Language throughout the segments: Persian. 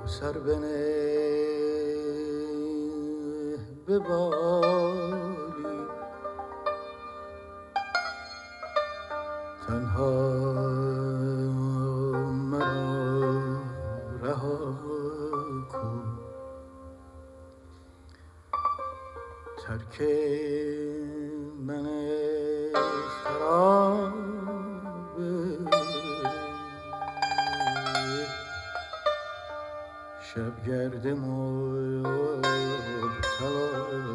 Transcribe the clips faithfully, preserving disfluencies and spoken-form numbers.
سر بنه به بالی تنها مرا رها کن ترک من خرابه شبگرد مبتلا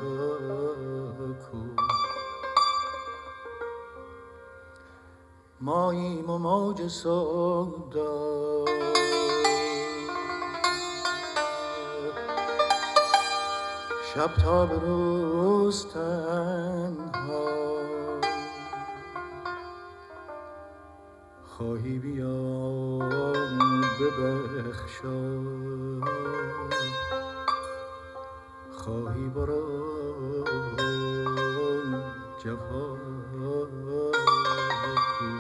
کن ماییم و موج سودا شب تا به روز تنها خواهی بیام ببخشا خواهی برو جفا کن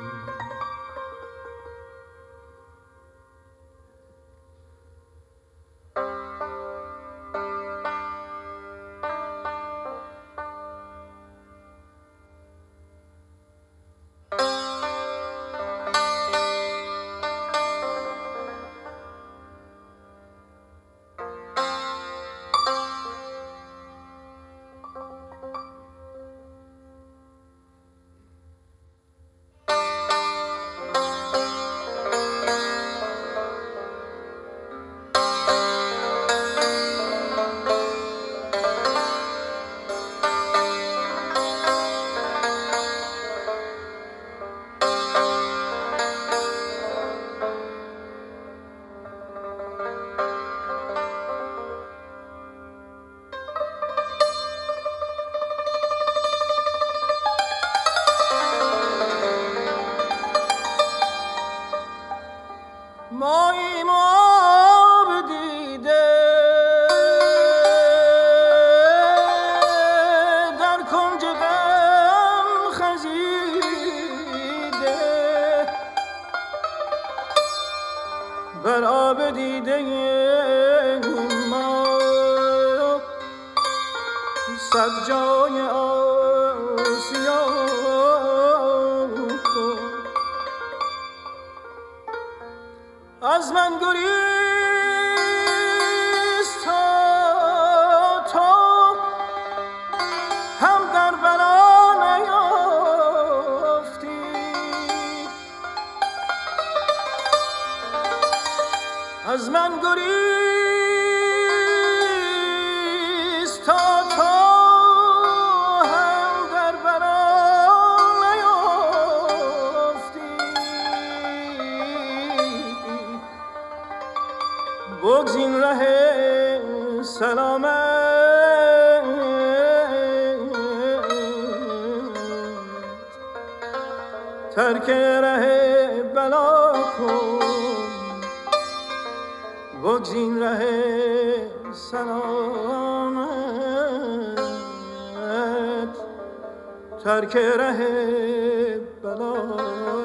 ماییم آب دیده در کنج غم خزیده بر آب دیده ما صد جای آسیا از من گریز تا تو هم در بلا نیافتی از من گریز تا تو هم در بلا نیافتی بگزین ره سلامت ترک ره بلا کن بگزین ره سلامت ترک ره بلا